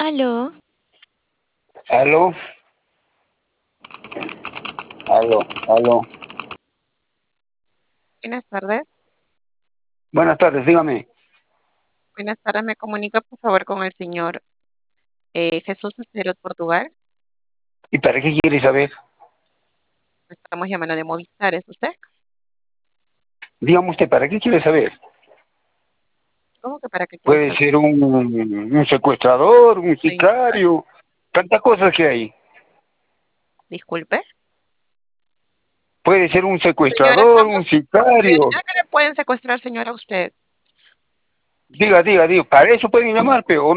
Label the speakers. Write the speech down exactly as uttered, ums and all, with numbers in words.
Speaker 1: Aló,
Speaker 2: Aló, aló, aló.
Speaker 3: Buenas tardes.
Speaker 2: Buenas tardes, dígame.
Speaker 3: Buenas tardes. Me comunica, por favor, con el señor eh, Jesús Aceros Portugal.
Speaker 2: ¿Y para qué quiere saber?
Speaker 3: Estamos llamando de Movistar, ¿es usted?
Speaker 2: Dígame usted, ¿para qué quiere saber?
Speaker 3: ¿Cómo que para qué quiere
Speaker 2: Puede
Speaker 3: saber?
Speaker 2: ser un, un secuestrador, un
Speaker 3: Señor,
Speaker 2: sicario, tantas cosas que hay.
Speaker 3: disculpe.
Speaker 2: Puede ser un
Speaker 3: Señora,
Speaker 2: secuestrador,
Speaker 3: estamos...
Speaker 2: un sicario.
Speaker 3: ¿Ya que le pueden secuestrar, señora, a usted?
Speaker 2: Diga, diga, diga, para eso pueden llamar, pero